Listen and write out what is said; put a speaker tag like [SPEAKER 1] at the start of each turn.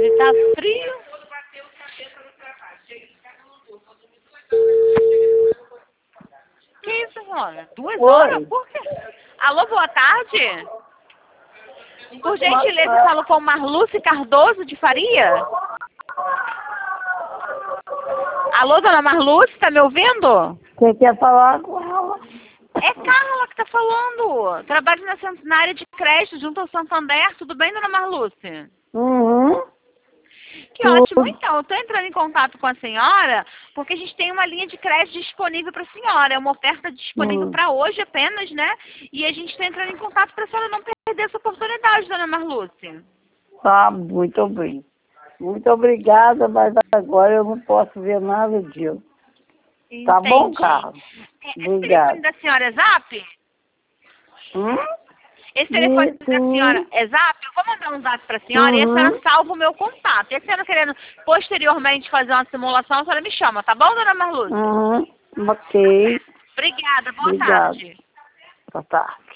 [SPEAKER 1] tarde, tá frio. Que isso, Rona? 2 horas?
[SPEAKER 2] Oi.
[SPEAKER 1] Por quê? Alô, boa tarde. Por gentileza, falo com Marluce Cardoso de Faria? Alô, dona Marluce, tá me ouvindo?
[SPEAKER 2] Você quer falar com ela?
[SPEAKER 1] É Carla que tá falando. Trabalho na área de crédito junto ao Santander. Tudo bem, dona Marluce?
[SPEAKER 2] Uhum.
[SPEAKER 1] Que ótimo. Então, eu tô entrando em contato com a senhora porque a gente tem uma linha de crédito disponível para a senhora. É uma oferta disponível para hoje apenas, né? E a gente tá entrando em contato para a senhora não perder essa oportunidade, dona Marluce.
[SPEAKER 2] Tá, muito bem. Muito obrigada, mas agora eu não posso ver nada disso. Tá bom,
[SPEAKER 1] Entendi.
[SPEAKER 2] Carla?
[SPEAKER 1] Esse
[SPEAKER 2] Obrigada.
[SPEAKER 1] telefone da senhora é Zap? Esse telefone da senhora é Zap? Eu vou mandar um Zap pra senhora e a senhora salva o meu contato. E a senhora querendo posteriormente fazer uma simulação, a senhora me chama, tá bom, dona Marluce?
[SPEAKER 2] Ok.
[SPEAKER 1] Obrigada, boa
[SPEAKER 2] Obrigada.
[SPEAKER 1] tarde.
[SPEAKER 2] Boa tarde.